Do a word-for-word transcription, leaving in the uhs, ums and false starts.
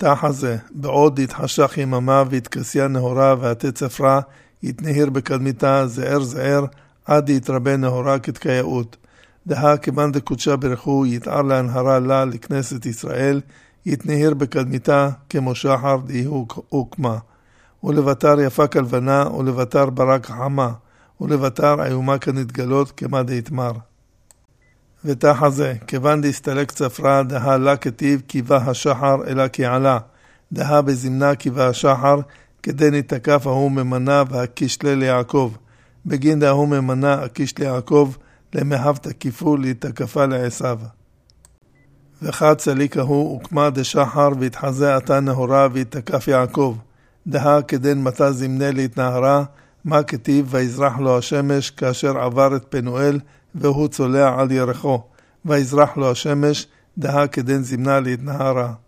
תחזה, בעוד יתחשך יממה ויתכסיה נהורה ועתי צפרה, יתנהיר בקדמיתה זער זער, עד יתרבה נהורה כתקייאות. דהה כיוון דקודשה ברכו יתער להנהרה לה לכנסת ישראל, יתנהיר בקדמיתה כמו שחר די הוקמה. ולבטר יפה כלבנה, ולבטר ברק חמה, ולבטר איומה כנתגלות כמה דהתמר. ותחזה, כיוון דהסתלק צפרה, דהה לה כתיב כיבה השחר אלא כעלה, דהה בזמנה כיבה השחר, כדי נתקף ההוא ממנה והקישלה ליעקב. בגין דהוא ממנה הקיש ליעקב, למהב תקיפו להתקפה לעשיו. וחד צליק ההוא הוקמה דשחר והתחזה עתה נהורה והתקף יעקב. דהה כדן מתה זמנה להתנהרה, מה כתיב ויזרח לו השמש כאשר עבר את פנואל והוא צולע על ירחו. ויזרח לו השמש, דהה כדן זמנה להתנהרה.